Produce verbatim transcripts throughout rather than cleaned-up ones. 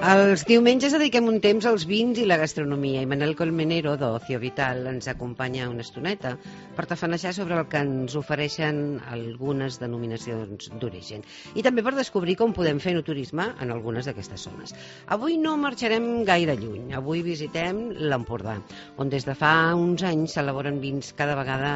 Els diumenges dediquem un temps als vins i la gastronomia i Manel Colmenero d'Ocio Vital ens acompanya una estoneta per tafanejar sobre el que ens ofereixen algunes denominacions d'origen i també per descobrir com podem fer enoturisme en algunes d'aquestes zones. Avui no marxarem gaire lluny, avui visitem l'Empordà, on des de fa uns anys s'elaboren vins cada vegada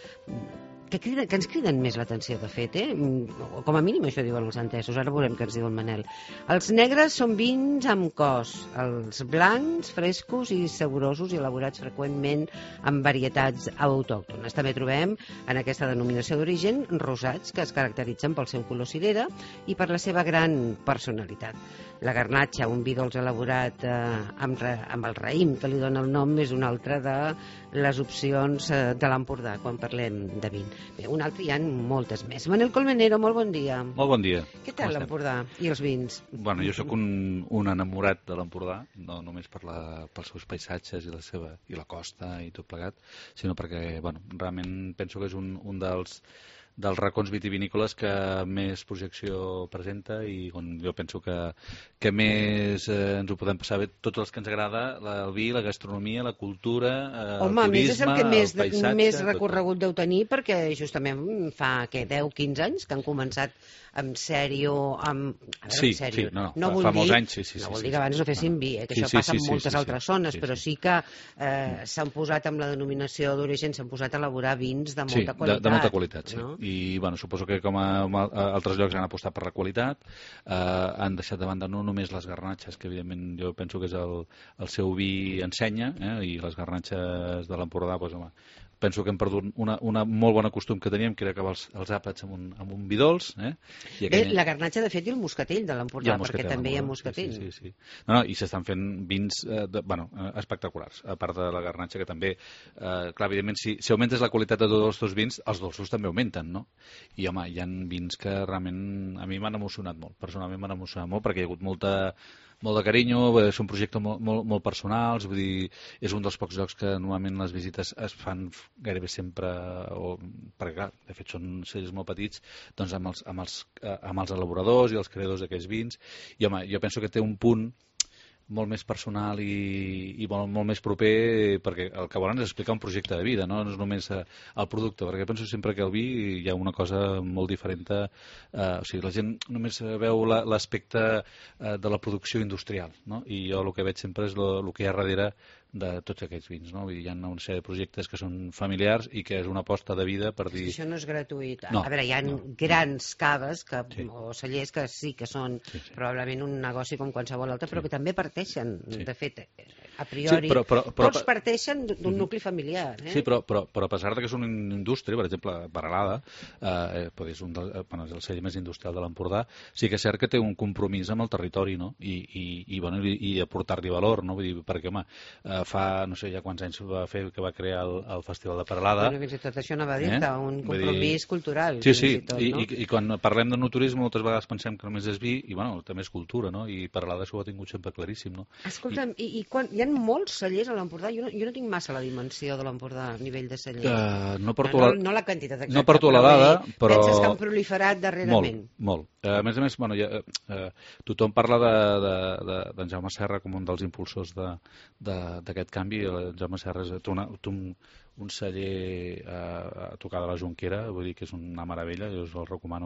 que, criden, que ens criden més l'atenció, de fet, eh? Com a mínim això diuen els entesos, ara veurem què ens diu el Manel. Els negres són vins amb cos, els blancs, frescos i saborosos i elaborats freqüentment amb varietats autòctones. També trobem en aquesta denominació d'origen rosats que es caracteritzen pel seu color cirera i per la seva gran personalitat. La garnatxa, un vi dolç elaborat eh, amb, amb el raïm, que li dona el nom, és una altra de les opcions eh, de l'Empordà quan parlem de vin. Bé, un altre hi ha moltes més. Manel Colmenero, molt bon dia. Molt bon dia. Què tal l'Empordà i els vins? Bueno, jo sóc un, un enamorat de l'Empordà, no només per la, pels seus paisatges i la seva i la costa i tot plegat, sinó perquè, bueno, realment penso que és un, un dels dels racons vitivinícoles que més projecció presenta i on jo penso que, que més eh, ens ho podem passar bé tots els que ens agrada, la, el vi, la gastronomia, la cultura, eh, Home, el turisme, més és el que més, el paisatge... més recorregut deu tenir perquè justament fa què, deu quinze anys que han començat amb sèrio, amb... A veure, sí, en sèrio. sí, no, no fa, vull fa dir, molts anys, sí, sí. No sí, vol sí, dir que abans no fessin vi, eh, que sí, això sí, passa sí, en moltes sí, sí, altres sí, zones, sí, però sí que eh, s'han posat amb la denominació d'origen, s'han posat a elaborar vins de molta sí, qualitat. De, de molta qualitat, sí. No? I, bueno, suposo que com a, a altres llocs han apostat per la qualitat, eh, han deixat de banda no només les garnatxes, que evidentment jo penso que és el, el seu vi ensenya, eh, i les garnatxes de l'Empordà, doncs, home, penso que hem perdut una, una molt bona costum que teníem, que era acabar els, els àpats amb un, amb un vi dolç. Eh? I Bé, aquella... la garnatxa, de fet, i el moscatell de l'Empordà, perquè també hi ha moscatell. Sí, sí, sí. No, no, i s'estan fent vins eh, de, bueno, eh, espectaculars, a part de la garnatxa, que també, eh, clar, evidentment, si, si augmentes la qualitat de tots els teus vins, els dolços també augmenten, no? I, home, hi ha vins que realment a mi m'han emocionat molt, personalment m'han emocionat molt, perquè hi ha hagut molta molt de carinyo, és un projecte molt, molt, molt personal, vull dir, és un dels pocs llocs que normalment les visites es fan gairebé sempre, o, perquè clar, de fet són cellers molt petits, doncs amb els, amb els, amb els elaboradors i els creadors d'aquests vins, i home, jo penso que té un punt molt més personal i, i molt, molt més proper, perquè el que volen és explicar un projecte de vida, no, no és només eh, el producte, perquè penso sempre que el vi hi ha una cosa molt diferent, eh, o sigui, la gent només veu l'aspecte eh, de la producció industrial, no? I jo el que veig sempre és el que hi ha darrere de tots aquests vins, no? Vull dir, hi ha una sèrie de projectes que són familiars i que és una aposta de vida per dir... Això no és gratuït. No, a veure, hi ha no, grans caves que, sí. o cellers que sí que són sí, sí. probablement un negoci com qualsevol altre, sí. però que també parteixen, sí. de fet, a priori, sí, però, però, però, tots parteixen d'un nucli familiar. Eh? Sí, però, però, però a pesar que és una indústria, per exemple, Peralada, eh, és, un del, bueno, és el celler més industrial de l'Empordà, sí que és cert que té un compromís amb el territori, no? I, i, i, bueno, i, i aportar-li valor, no? Vull dir, perquè, home, eh, fa, no sé, ja quants anys va fer que va crear el, el Festival de Peralada. Bueno, fins i tot això no va dir, eh? un compromís dir... cultural. Sí, sí, i, tot, I, no? i, i quan parlem de no-turisme moltes vegades pensem que només és vi i, bueno, també és cultura, no? I Peralada això ho ha tingut sempre claríssim, no? Escolta'm, i, i, i quan, hi ha molts cellers a l'Empordà? Jo, no, jo no tinc massa la dimensió de l'Empordà a nivell de cellers. Uh, no porto no, la... no, no la quantitat exacta, no porto la dada, però... Penses que han proliferat darrerament? Molt, molt. Uh, a més a més, bueno, ja, uh, tothom parla d'en de, de, de, Jaume Serra com un dels impulsors d'aquest canvi. El Jaume Serra és una, un, un celler eh, a tocar de la Jonquera, vull dir que és una meravella, jo us el recomano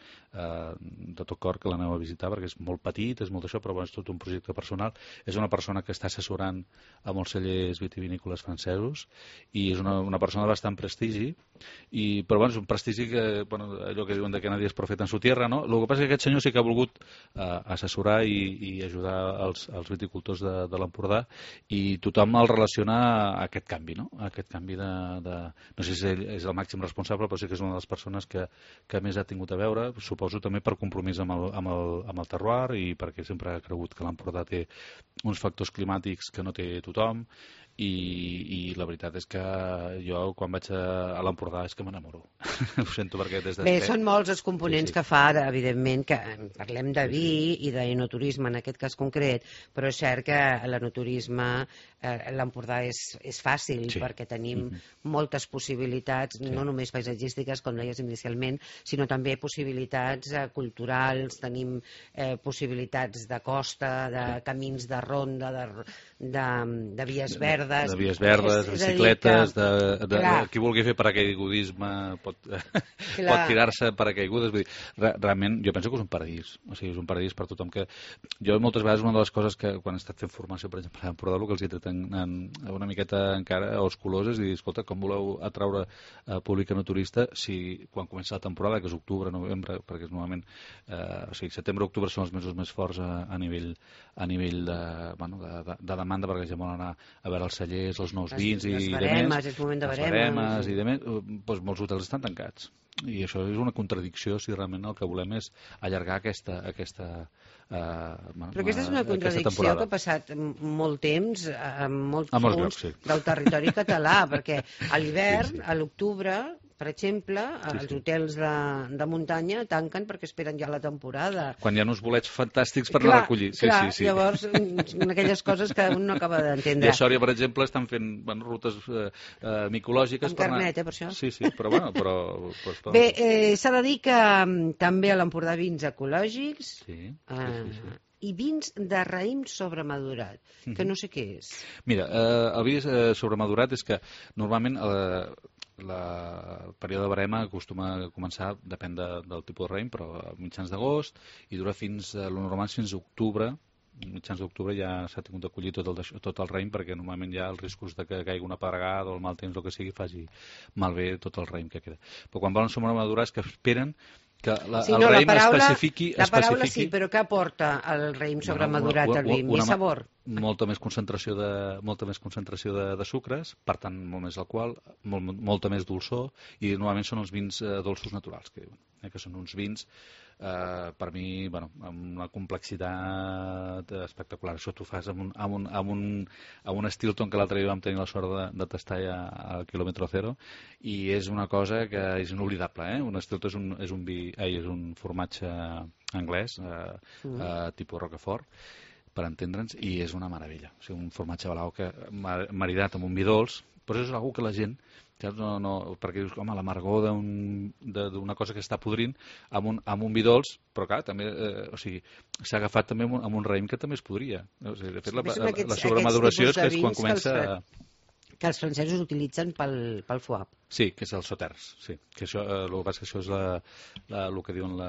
eh, de tot cor que l'aneu a visitar perquè és molt petit, és molt d'això, però bueno, és tot un projecte personal. És una persona que està assessorant a molts cellers vitivinícoles francesos i és una, una persona de bastant prestigi, i, però bueno, és un prestigi que, bueno, allò que diuen de que nadie és profeta en su tierra, no? El que passa és que aquest senyor sí que ha volgut eh, assessorar i, i ajudar els, els viticultors de, de l'Empordà, i tothom el relaciona a aquest canvi, no? A aquest canvi de, de... No sé si ell és el màxim responsable, però sí que és una de les persones que, que més ha tingut a veure, suposo també per compromís amb el, amb el, amb el terroir i perquè sempre ha cregut que l'Empordà té uns factors climàtics que no té tothom, i, i la veritat és que jo quan vaig a, a l'Empordà és que m'enamoro. Ho sento perquè des de... Bé, són molts els components sí, sí. que fa, evidentment, que parlem de vi sí, sí. i d'enoturisme en aquest cas concret, però és cert que l'enoturisme, eh, l'Empordà és, és fàcil sí. perquè tenim mm-hmm. moltes possibilitats, sí. no només paisatgístiques, com deies inicialment, sinó també possibilitats eh, culturals, tenim eh, possibilitats de costa, de sí. camins de ronda, de, de, de vies verdes, de vies verdes, és, bicicletes, que, de, de, de, qui vulgui fer paracaigudisme pot, pot tirar-se paracaigudes. Vull dir, re, realment, jo penso que és un paradís. O sigui, és un paradís per tothom que... Jo moltes vegades una de les coses que quan he estat fent formació, per exemple, a Empordà, el que els he tret en, en, una miqueta encara os coloses i dir, escolta, com voleu atraure uh, públic enoturista si quan comença la temporada, que és octubre, novembre, perquè és normalment... Eh, o sigui, setembre, octubre són els mesos més forts a, a nivell, a nivell de, bueno, de, de, de demanda, perquè ja volen anar a veure els cellers, els nous vins les, i les baremes, demés, és moment de les baremes, baremes i demés, doncs molts hotels estan tancats. I això és una contradicció si realment el que volem és allargar aquesta... aquesta eh, Però aquesta és una contradicció que ha passat molt temps en molts, molts punts llocs, sí. del territori català, perquè a l'hivern, sí, sí. a l'octubre, per exemple, sí, els sí. hotels de, de muntanya tanquen perquè esperen ja la temporada. Quan hi ha uns bolets fantàstics per anar a recollir. Sí, clar, sí, sí. Llavors, aquelles coses que un no acaba d'entendre. I a Sòria, per exemple, estan fent bueno, rutes eh, eh, micològiques. Amb per carnet, anar... eh, per això. Sí, sí, però bueno... Però, però, però... Bé, eh, s'ha de dir que també a l'Empordà vins ecològics... Sí, sí, eh, sí, sí. i vins de raïm sobremadurat, que no sé què és. Mira, eh, el vi eh, sobremadurat és que normalment eh, la, el període de barema acostuma a començar, depèn de, del tipus de raïm, però a mitjans d'agost i dura fins, eh, normal fins a octubre. Mitjans d'octubre ja s'ha tingut de collir tot el, tot el raïm perquè normalment hi ha els riscos de que caigui una pedregada o el mal temps, el que sigui, faci malbé tot el raïm que queda. Però quan volen sobremadurar és que esperen que la, sí, el no, raïm la paraula, especifiqui... La paraula especifiqui... sí, però què aporta el raïm sobremadurat al vi? Més sabor? Molta més concentració de, molta més concentració de, de sucres, per tant, molt més alcohol, molt, molta més dolçor, i normalment són els vins eh, dolços naturals, que diuen, eh, que són uns vins, eh, per mi, bueno, amb una complexitat espectacular. Això t'ho fas amb un, amb un, amb un, amb un Stilton que l'altre dia vam tenir la sort de, de tastar ja al quilòmetre zero, i és una cosa que és inoblidable, eh? Un Stilton és un, és un vi, ai, és un formatge anglès, eh, mm. eh, tipus Roquefort, per entendre'ns, i és una meravella. O sigui, un formatge blau que maridat amb un vi dolç, però és una que la gent, no, no, perquè dius, home, l'amargor d'una cosa que està podrint amb un, amb un vi dolç, però clar, també, eh, o sigui, s'ha agafat també amb un, amb un raïm que també es podria. O sigui, de fet, la, la, la sobremaduració és que és quan comença... Que, que els francesos utilitzen pel, pel foie. Sí, que és el sauters, sí. Que això, eh, el que passa que això és la, la, el que diuen la...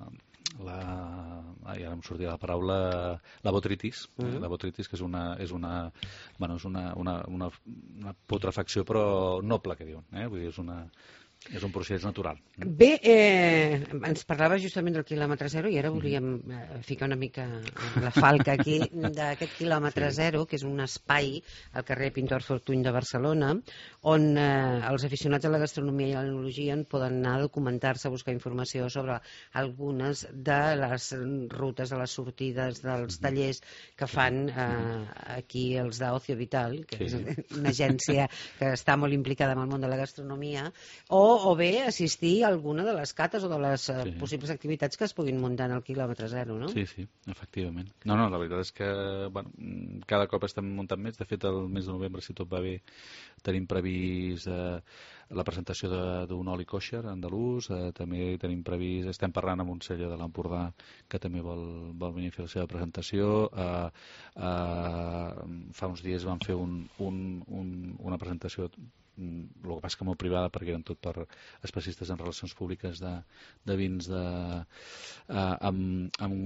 la ai, ara em sortia la paraula la botritis, mm -hmm. eh? La botritis que és una és una, bueno, és una, una, una, una putrefacció però noble, que diuen, eh? Vull dir, és una és un procés natural. Bé, eh, ens parlava justament del quilòmetre zero i ara volíem eh, ficar una mica la falca aquí d'aquest quilòmetre sí. zero, que és un espai al carrer Pintor Fortuny de Barcelona, on eh, els aficionats a la gastronomia i a l'enologia poden anar a documentar-se, a buscar informació sobre algunes de les rutes, de les sortides, dels tallers que fan eh, aquí els d'Ocio Vital, que sí. és una agència que està molt implicada en el món de la gastronomia, o o bé assistir a alguna de les cates o de les uh, sí. possibles activitats que es puguin muntar en el quilòmetre zero, no? Sí, sí, efectivament. No, no, la veritat és que bueno, cada cop estem muntant més. De fet, el mes de novembre, si tot va bé, tenim previst eh, la presentació d'un oli kosher andalús, eh, també tenim previst, estem parlant amb un celler de l'Empordà que també vol, vol venir a fer la seva presentació. Eh, eh, fa uns dies vam fer un, un, un, una presentació el que passa que molt privada perquè eren tot per especialistes en relacions públiques de, de vins de, eh, amb,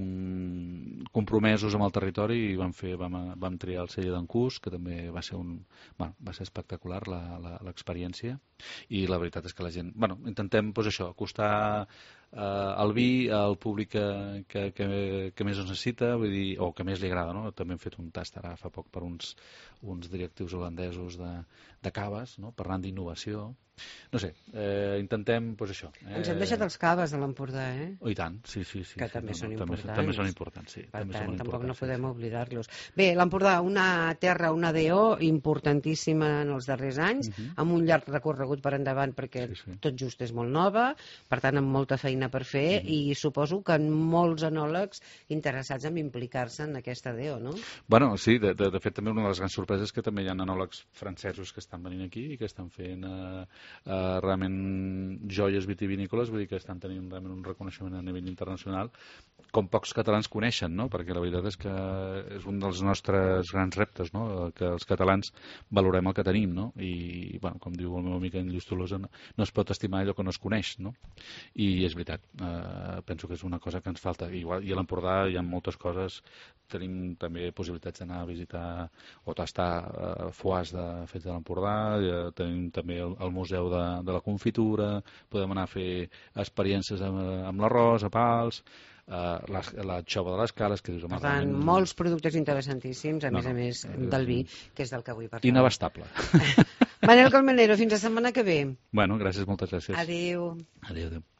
amb compromesos amb el territori i vam, fer, vam, vam triar el celler d'en Cus, que també va ser, un, bueno, va ser espectacular l'experiència, i la veritat és que la gent, bueno, intentem pues, això, acostar eh, el vi al públic que, que, que, que més ho necessita, vull dir, o que més li agrada, no? També hem fet un tast ara fa poc per uns, uns directius holandesos de, de caves, no? Parlant d'innovació, No sé, eh, intentem, doncs això. Eh... Ens hem deixat els caves de l'Empordà, eh? Oh, i tant, sí, sí. sí que sí, també no, són no, importants. També, també són importants, sí. Per també tant, són tampoc no podem sí, oblidar-los. Bé, l'Empordà, una terra, una D O importantíssima en els darrers anys, uh -huh. amb un llarg recorregut per endavant, perquè sí, sí. tot just és molt nova, per tant, amb molta feina per fer, uh -huh. i suposo que en molts enòlegs interessats en implicar-se en aquesta D O, no? Bueno, sí, de, de, de fet, també una de les grans sorpreses és que també hi ha enòlegs francesos que estan venint aquí i que estan fent eh, eh, realment joies vitivinícoles, vull dir que estan tenint realment un reconeixement a nivell internacional, com pocs catalans coneixen, no? Perquè la veritat és que és un dels nostres grans reptes, no? Que els catalans valorem el que tenim, no? I, bueno, com diu el meu amic en Lluís Tolosa, no, no es pot estimar allò que no es coneix, no? I és veritat, eh, penso que és una cosa que ens falta. Igual, i a l'Empordà hi ha moltes coses, tenim també possibilitats d'anar a visitar o tastar eh, foies de, fets de l'Empordà, eh, tenim també el, el Museu de, de la Confitura, podem anar a fer experiències amb, amb l'arròs, a Pals, Uh, la, la xova de les Cales, que dius, home, per tant, realment... molts productes interessantíssims, a no, més no, a més del vi, que és del que avui parlem. Inabastable. Manel Colmenero, fins la setmana que ve. Bueno, gràcies, moltes gràcies. Adéu. Adéu, adéu.